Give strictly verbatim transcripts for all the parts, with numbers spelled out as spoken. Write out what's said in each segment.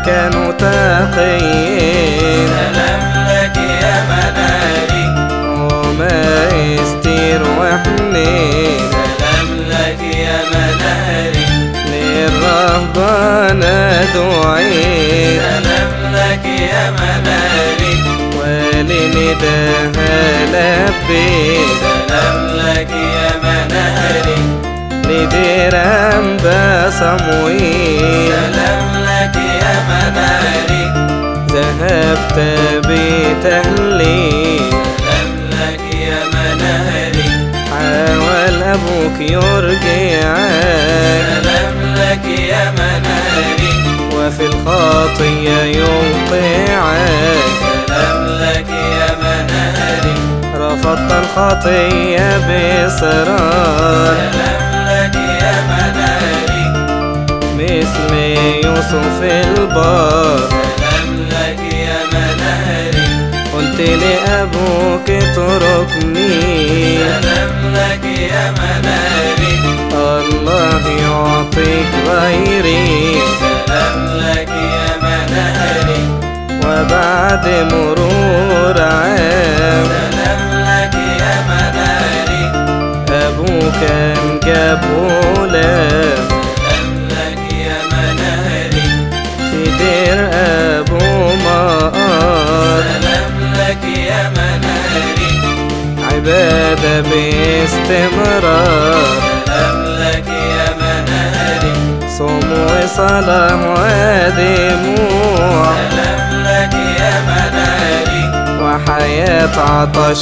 كانوا تقيين. سلام لك يا مناري وما يستير وحنين. سلام لك يا مناري للرهبانة دعين. سلام لك يا مناري ولنداها لبيت. سلام لك يا مناري لدير أنبا صمويل. سلام لك يا مناري ذهبت بتهليل. سلام لك يا مناري حاول أبوك يرجعك. سلام لك يا مناري وفي الخطية يوقعك. سلام لك يا مناري رفضت الخطية بإصرار. سلام لك يا مناري مثل يوسف البار. سلام لك يا مناري قلت لأبوك اتركني. سلام لك يا مناري الله يعطيك غيري. سلام لك يا مناري وبعد مرور عام سلام لك يا مناري أبوك أنجب غلام. سلام لك يا مناري في دير أبو مقار. سلام لك يا مناري عبادة باستمرار. سلام لك يا مناري صوم وصلاة ودموع. سلام لك يا مناري وحياة عطش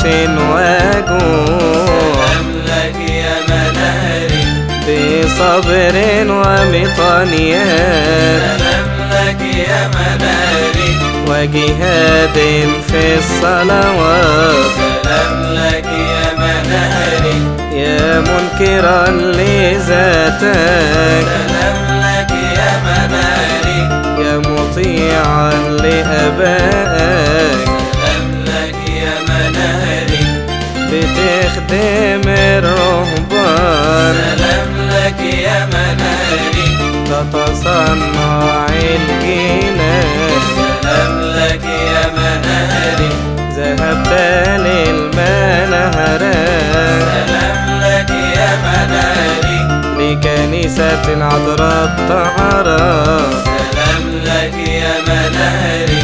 وجوع. سلام لك يا مناري بصبر ومطانيات. سلام لك يا مناري وجهاد في الصلوات. سلام لك يا مناري يا منكرا لذاتك. سلام لك يا مناري يا مطيعا لأبائك. سلام لك يا مناري بتخدم الرهبان. سلام لك يا مناري تتصنع الجنان. سلام لك يا مناري ذهبت للمنهرات. سلام لك يا مناري لكنيسة العذراء الطهرات. سلام لك يا مناري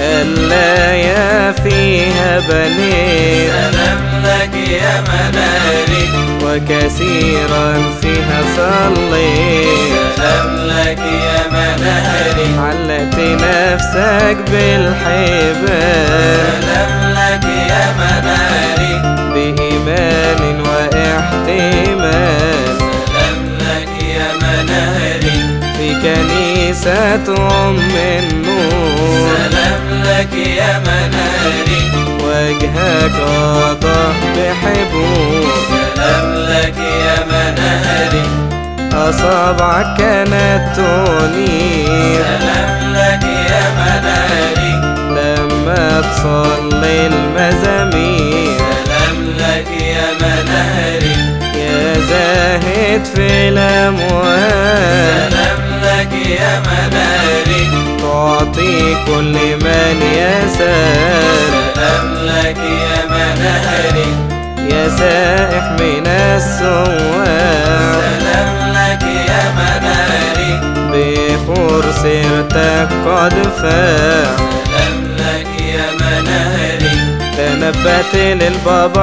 اللايا فيها بنيت. سلام لك يا مناري وكثيرا فيها صليت. سلام لك يا مناري علقت نفسك بالحبال. سلام لك يا مناري بإيمان واحتمال. سلام لك يا مناري في كنيسة أم النور. سلام لك يا مناري وجهك واضح بحبور. سلام لك يا مناري أصابعك كانت تنير. سلام لك يا مناري لما تصلي المزامير. سلام لك يا مناري يا زاهد في الأموال. سلام لك يا مناري تعطي كل من يسأل. سلام لك يا مناري يا سائح من السواق. سلام لك يا مناري بخور سيرتك قد فاح. سلام لك يا مناري تنبأت للبابا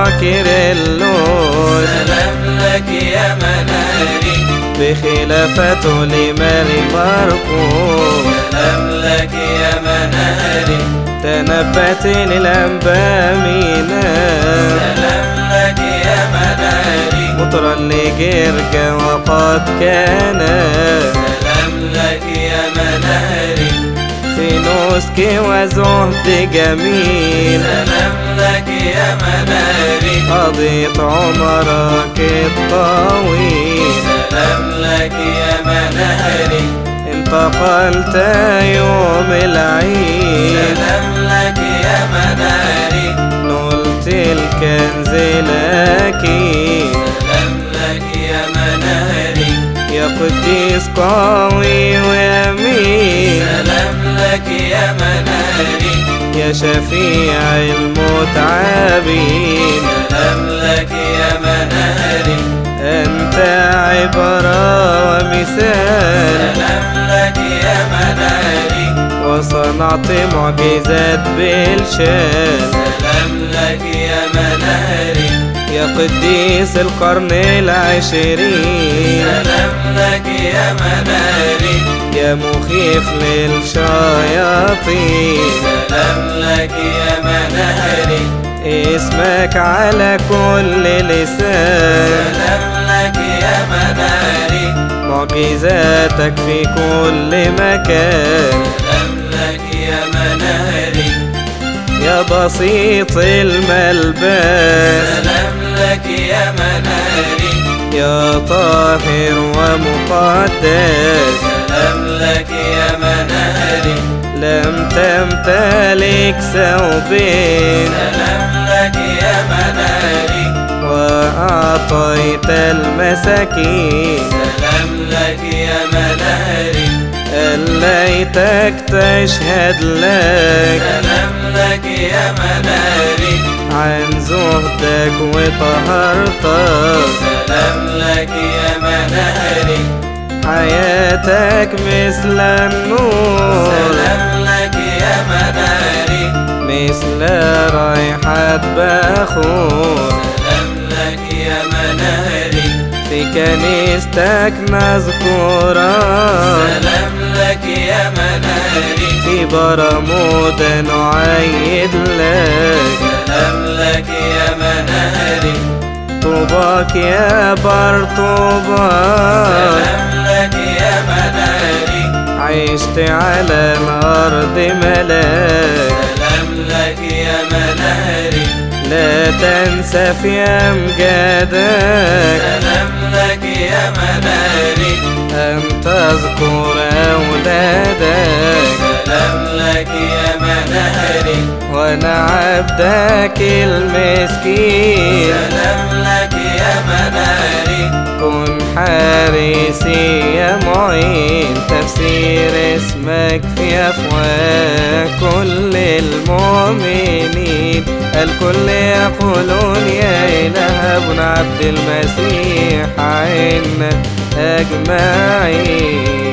كيرلس. سلام لك يا مناري بخلافته لماري مرقس. سلام لك يا مناري تنبأت للأنبا ميناء. سلام لك يا مناري مطرا لجرجا وقد كان. سلام لك يا مناري في نسك وزهد جميل. سلام لك يا مناري قضيت عمرك الطويل. سلام لك يا مناري انتقلت يوم العيد. سلام لك يا مناري نلت الكنز الأكيد. سلام لك يا مناري يا يا قديس قوي وأمين، سلام لك يا مناري، يا شفيع المتعبين، سلام لك يا مناري، أنت عبرة ومثال، سلام لك يا مناري، وصنعت معجزات بالشان. سلام لك يا مناري، يا قديس القرن العشرين، سلام لك يا مناري، يا مخيف للشياطين، سلام لك يا مناري، اسمك على كل لسان، سلام لك يا مناري، معجزاتك في كل مكان. سلام لك يا مناري، يا بسيط الملبس، سلام لك يا مناري، يا طاهر ومقدس، سلام لك يا مناري، لم تمتلك ثوبين، سلام لك يا مناري، وأعطيت المساكين، سلام لك يا مناري، ليتك تشهد لك سلام لك يا مناري، عن زهدك وطهارتك، سلام لك يا مناري، حياتك مثل النور، سلام لك يا مناري، مثل ريحة بخور، سلام لك يا مناري، في كنيستك مذكورة، سلام لك يا مناري، في برمودا نعيد لك، سلام لك يا مناري، طوباك يا برطوباك، سلام لك يا مناري، عشت على الأرض ملاك، سلام لك يا مناري، لا تنسى في أمجادك سلام لك يا مناري، أن تذكر أولادك، سلام لك يا مناري، وأنا عبدك المسكين، سلام لك يا مناري، كن حارسي يا معين، تفسير اسمك في أفواه كل المؤمنين، الكل يقولون يا إله ابن عبد المسيح عنا أجمعين.